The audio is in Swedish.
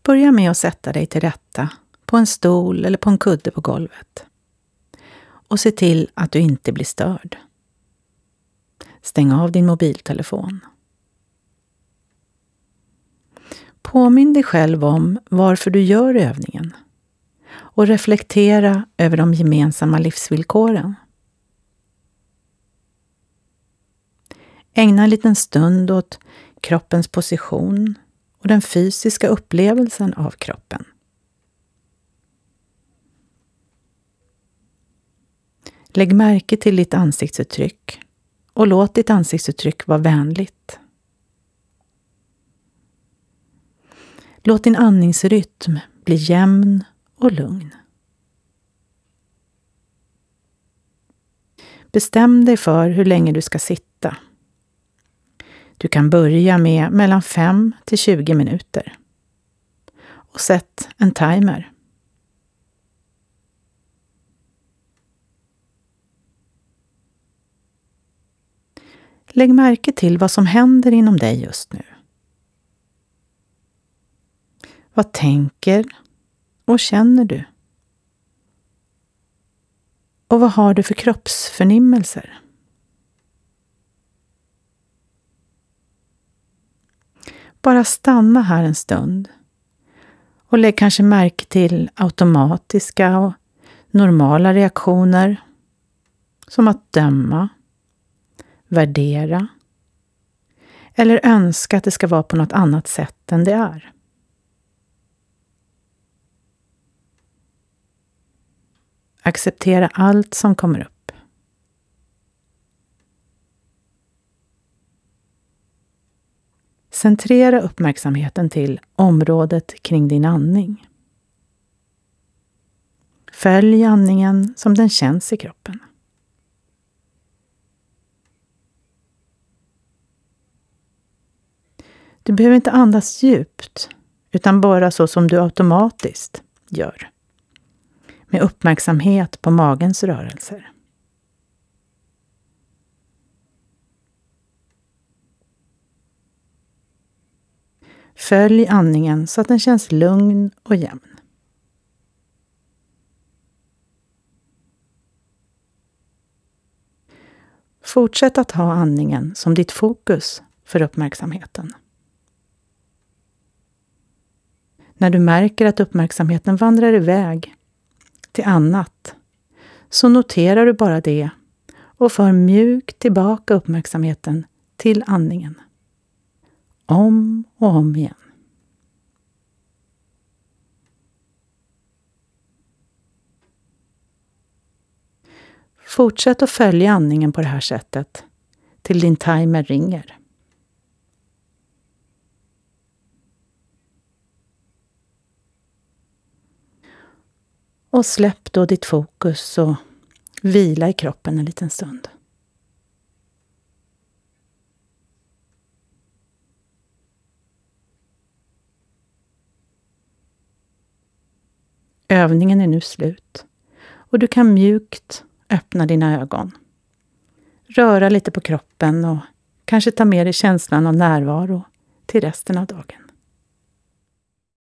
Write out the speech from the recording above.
Börja med att sätta dig till rätta på en stol eller på en kudde på golvet. Och se till att du inte blir störd. Stäng av din mobiltelefon. Påminn dig själv om varför du gör övningen och reflektera över de gemensamma livsvillkoren. Ägna en liten stund åt kroppens position och den fysiska upplevelsen av kroppen. Lägg märke till ditt ansiktsuttryck och låt ditt ansiktsuttryck vara vänligt. Låt din andningsrytm bli jämn och lugn. Bestäm dig för hur länge du ska sitta. Du kan börja med mellan 5 till 20 minuter. Och sätt en timer. Lägg märke till vad som händer inom dig just nu. Vad tänker och känner du? Och vad har du för kroppsförnimmelser? Bara stanna här en stund och lägg kanske märke till automatiska och normala reaktioner som att döma, värdera eller önska att det ska vara på något annat sätt än det är. Acceptera allt som kommer upp. Centrera uppmärksamheten till området kring din andning. Följ andningen som den känns i kroppen. Du behöver inte andas djupt, utan bara så som du automatiskt gör. Med uppmärksamhet på magens rörelser. Följ andningen så att den känns lugn och jämn. Fortsätt att ha andningen som ditt fokus för uppmärksamheten. När du märker att uppmärksamheten vandrar iväg till annat, så noterar du bara det och för mjukt tillbaka uppmärksamheten till andningen. Om och om igen. Fortsätt att följa andningen på det här sättet till din timer ringer. Och släpp då ditt fokus och vila i kroppen en liten stund. Övningen är nu slut och du kan mjukt öppna dina ögon. Röra lite på kroppen och kanske ta med dig känslan av närvaro till resten av dagen.